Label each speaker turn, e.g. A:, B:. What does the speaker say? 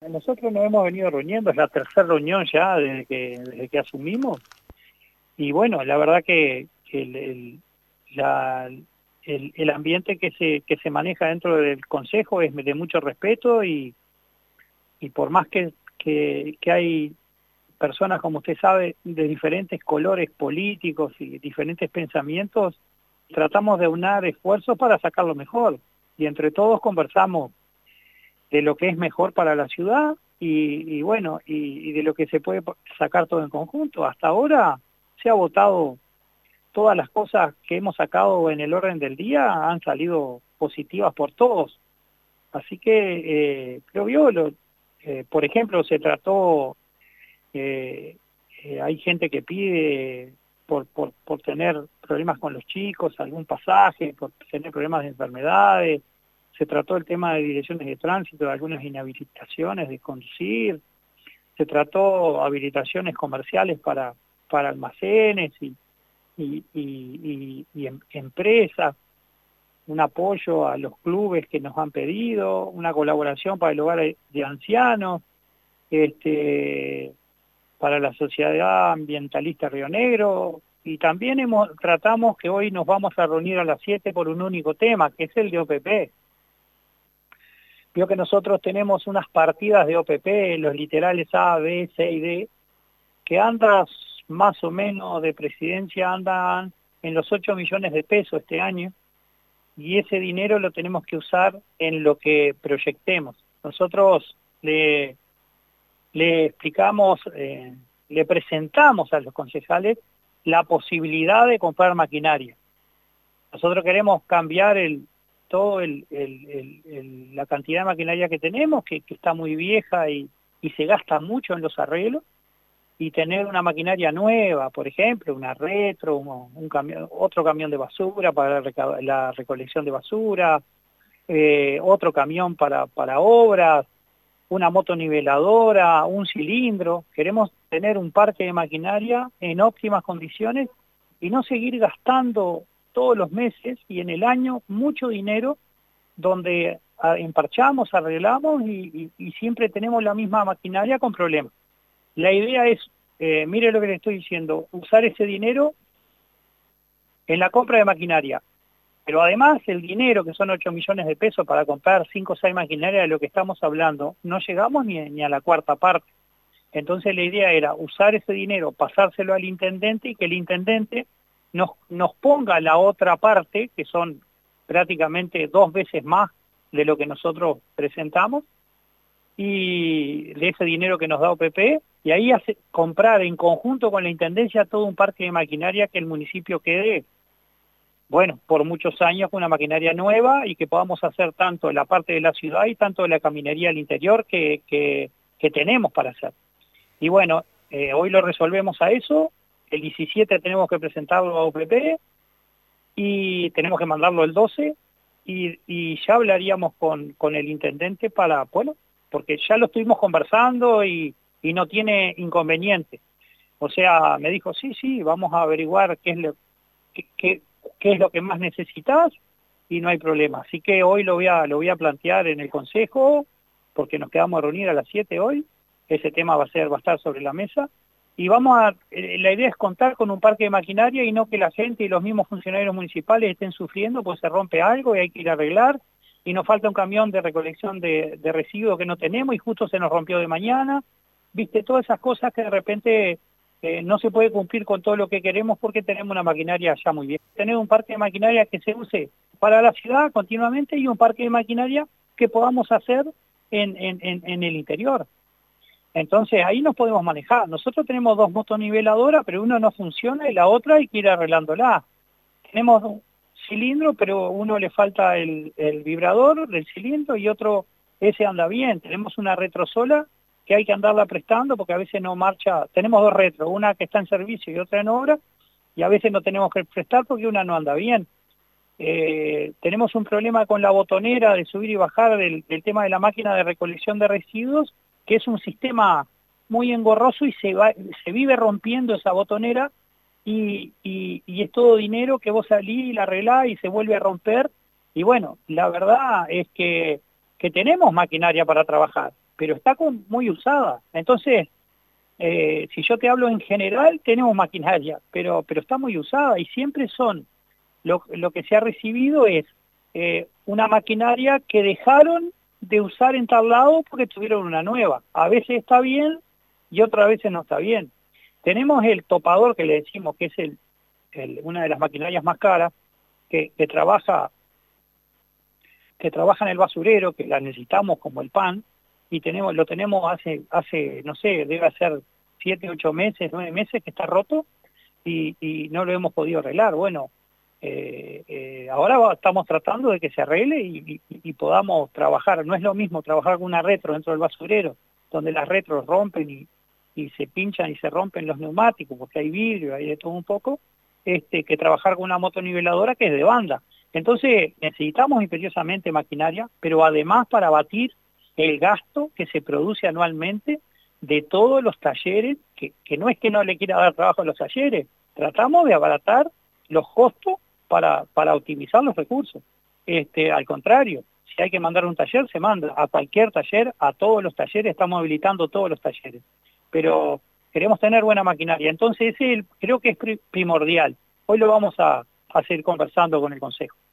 A: nosotros nos hemos venido reuniendo, es la tercera reunión ya desde que asumimos, y bueno, la verdad que el ambiente que se maneja dentro del Consejo es de mucho respeto y por más que hay personas, como usted sabe, de diferentes colores políticos y diferentes pensamientos, tratamos de aunar esfuerzos para sacar lo mejor, y entre todos conversamos de lo que es mejor para la ciudad y bueno, y de lo que se puede sacar todo en conjunto. Hasta ahora se ha votado, todas las cosas que hemos sacado en el orden del día han salido positivas por todos. Así que creo yo, por ejemplo, se trató, hay gente que pide por tener problemas con los chicos, algún pasaje, por tener problemas de enfermedades. Se trató el tema de direcciones de tránsito, de algunas inhabilitaciones de conducir. Se trató habilitaciones comerciales para almacenes y empresas, un apoyo a los clubes que nos han pedido, una colaboración para el hogar de ancianos, para la Sociedad Ambientalista Río Negro, y también tratamos que hoy nos vamos a reunir a las 7 por un único tema, que es el de OPP. Vio que nosotros tenemos unas partidas de OPP, los literales A, B, C y D, que andan más o menos de presidencia, andan en los 8 millones de pesos este año, y ese dinero lo tenemos que usar en lo que proyectemos. Nosotros le explicamos, le presentamos a los concejales la posibilidad de comprar maquinaria. Nosotros queremos cambiar la cantidad de maquinaria que tenemos, que está muy vieja y se gasta mucho en los arreglos, y tener una maquinaria nueva, por ejemplo, una retro, un camión, otro camión de basura para la recolección de basura, otro camión para obras, una motoniveladora, un cilindro. Queremos tener un parque de maquinaria en óptimas condiciones y no seguir gastando todos los meses y en el año mucho dinero donde emparchamos, arreglamos y siempre tenemos la misma maquinaria con problemas. La idea es, mire lo que le estoy diciendo, usar ese dinero en la compra de maquinaria. Pero además el dinero, que son 8 millones de pesos para comprar 5 o 6 maquinarias de lo que estamos hablando, no llegamos ni a la cuarta parte. Entonces la idea era usar ese dinero, pasárselo al intendente y que el intendente nos ponga la otra parte, que son prácticamente 2 veces más de lo que nosotros presentamos, y de ese dinero que nos da OPP, y ahí comprar en conjunto con la intendencia todo un parque de maquinaria que el municipio quede, bueno, por muchos años con una maquinaria nueva y que podamos hacer tanto la parte de la ciudad y tanto de la caminería al interior que tenemos para hacer. Y bueno, hoy lo resolvemos a eso, el 17 tenemos que presentarlo a OPP y tenemos que mandarlo el 12 y ya hablaríamos con el intendente para, bueno, porque ya lo estuvimos conversando y no tiene inconveniente. O sea, me dijo, sí, vamos a averiguar qué es lo que más necesitas y no hay problema. Así que hoy lo voy a plantear en el Consejo, porque nos quedamos a reunir a las 7 hoy. Ese tema va a estar sobre la mesa. Y la idea es contar con un parque de maquinaria y no que la gente y los mismos funcionarios municipales estén sufriendo, pues se rompe algo y hay que ir a arreglar, y nos falta un camión de recolección de residuos que no tenemos y justo se nos rompió de mañana. Viste, todas esas cosas que de repente no se puede cumplir con todo lo que queremos porque tenemos una maquinaria ya muy bien. Tener un parque de maquinaria que se use para la ciudad continuamente y un parque de maquinaria que podamos hacer en el interior. Entonces ahí nos podemos manejar. Nosotros tenemos 2 motoniveladoras, pero una no funciona y la otra hay que ir arreglándola. Tenemos un cilindro, pero uno le falta el vibrador del cilindro y otro, ese anda bien. Tenemos una retrosola que hay que andarla prestando porque a veces no marcha. Tenemos 2 retros, una que está en servicio y otra en obra, y a veces no tenemos que prestar porque una no anda bien. Tenemos un problema con la botonera de subir y bajar del tema de la máquina de recolección de residuos, que es un sistema muy engorroso y se vive rompiendo esa botonera y es todo dinero que vos salís y la arreglás y se vuelve a romper. Y bueno, la verdad es que tenemos maquinaria para trabajar, pero está muy usada. Entonces, si yo te hablo en general, tenemos maquinaria, pero está muy usada y siempre son, lo que se ha recibido es una maquinaria que dejaron de usar en tal lado porque tuvieron una nueva. A veces está bien y otras veces no está bien. Tenemos el topador que le decimos que es una de las maquinarias más caras, que trabaja en el basurero, que la necesitamos como el pan, y lo tenemos hace, no sé, debe ser 7, 8 meses, 9 meses que está roto, y no lo hemos podido arreglar. Bueno, ahora estamos tratando de que se arregle y podamos trabajar. No es lo mismo trabajar con una retro dentro del basurero, donde las retros rompen y se pinchan y se rompen los neumáticos, porque hay vidrio, hay de todo un poco, que trabajar con una motoniveladora que es de banda. Entonces necesitamos imperiosamente maquinaria, pero además para abatir el gasto que se produce anualmente de todos los talleres, que no es que no le quiera dar trabajo a los talleres, tratamos de abaratar los costos para optimizar los recursos. Al contrario, si hay que mandar un taller, se manda a cualquier taller, a todos los talleres, estamos habilitando todos los talleres. Pero queremos tener buena maquinaria, entonces creo que es primordial. Hoy lo vamos a seguir conversando con el Consejo.